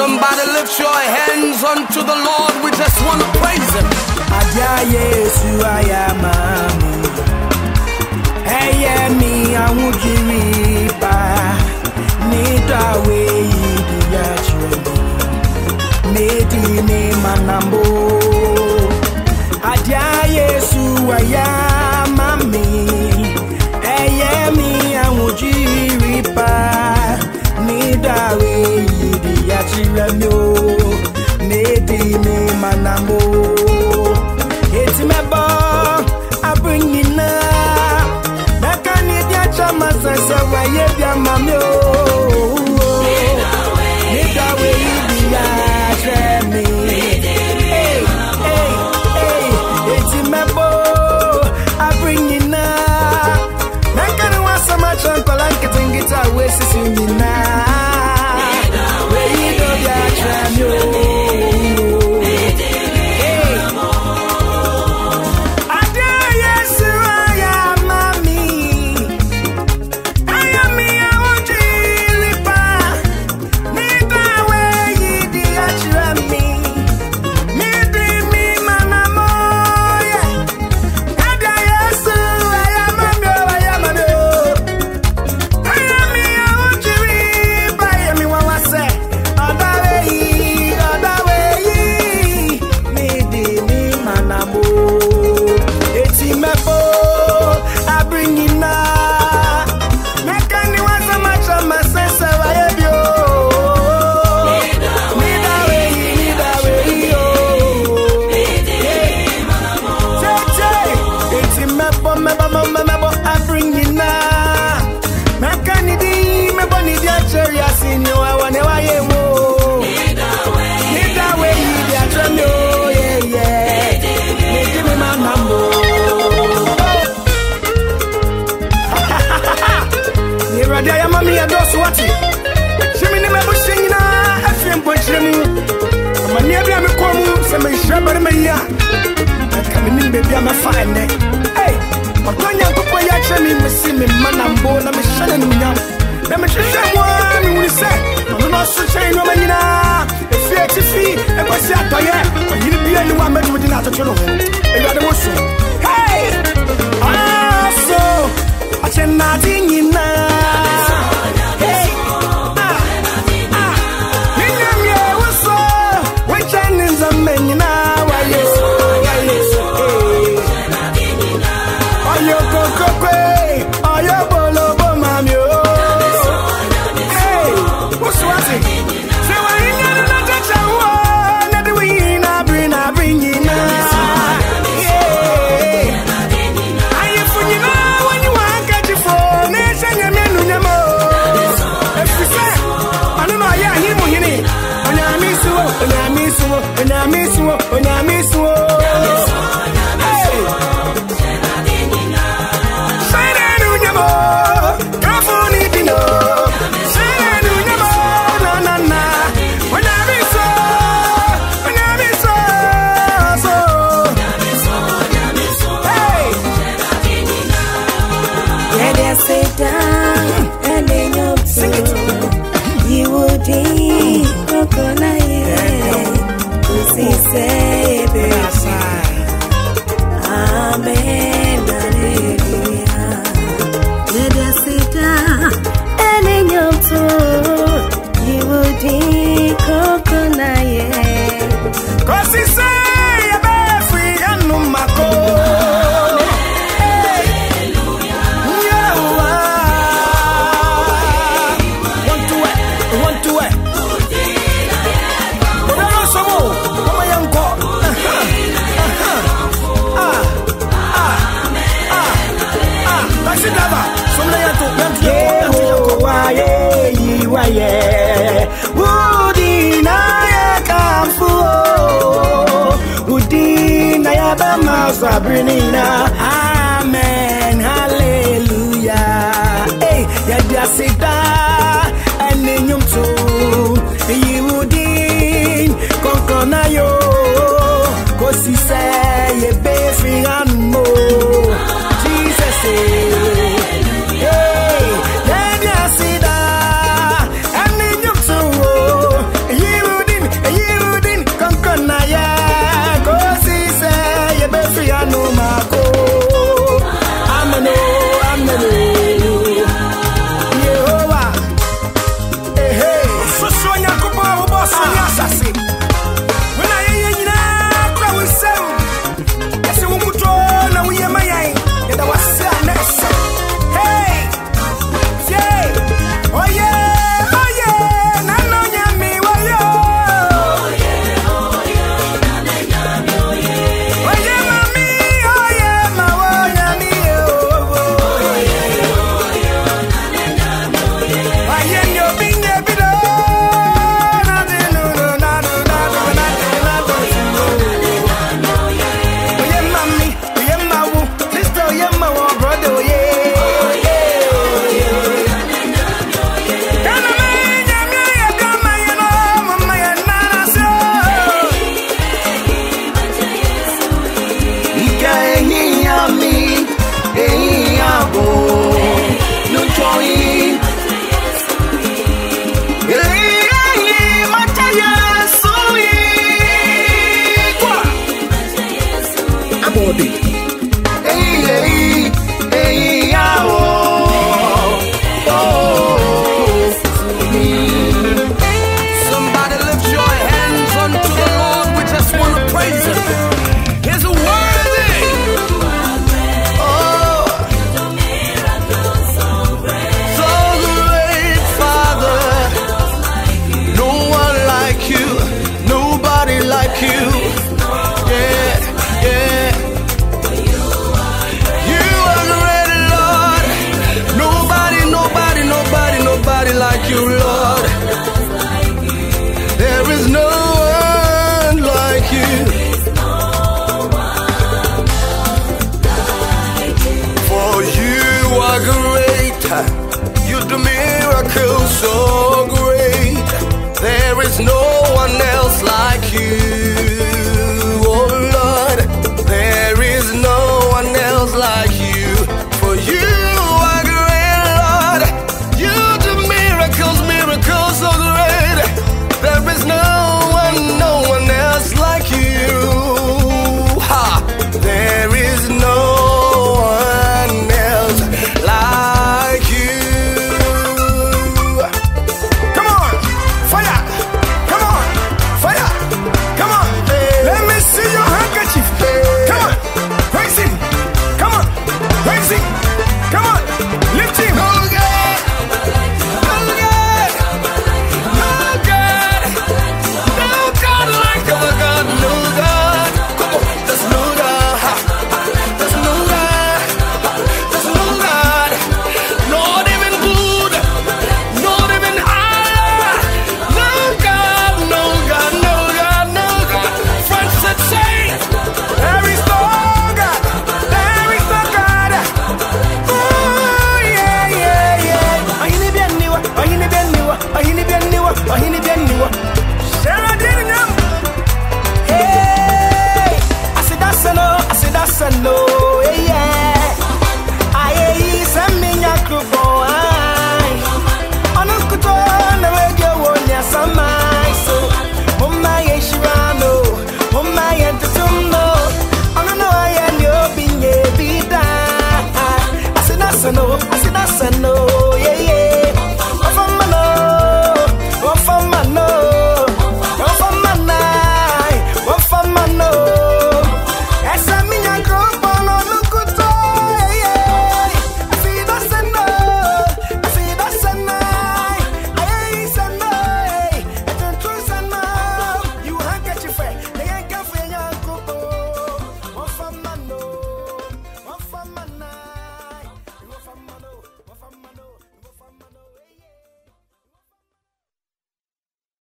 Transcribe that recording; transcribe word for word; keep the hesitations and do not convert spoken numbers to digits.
Somebody lift your hands unto the Lord. We just want to praise him. Adia Yesu ayamami. Hey me awujiripa. Nida we idiyachwe. Medi me manambo. Adia Yesu ayamami. Hey me awujiripa. Nida we idiyachwe. Medi me manambo. It's my ball, I bring you now. That can you get your master, so I have your mammy. Need that way, me. Hey, hey, hey, it's my ball, I bring you now. That can you want so much uncle and getting guitar, wasting you now. Where you go, yeah, try me. Baby, I'm a fine day. Hey, I'm going to go for your chimney, Missy, me, man, I'm born, I'm a shannon. Let me just say one, you will say, I'm not so chain, no man, if you're to fee, and what's that? But you'll be anyone better with the other children. You got the motion. Hey, ah, so I said nothing in now. Hey, ah, ah, you know, yeah, what's up? What channels are many now? Sabrina, amen, hallelujah. Hey, ya jasita, aninyum tu, yudin, konkona yo, kosi se ye befi anmo, Jesus say, hey, ya jasita, aninyum tu, yudin. you, Lord. There is no one like you. For you are great. You do miracles so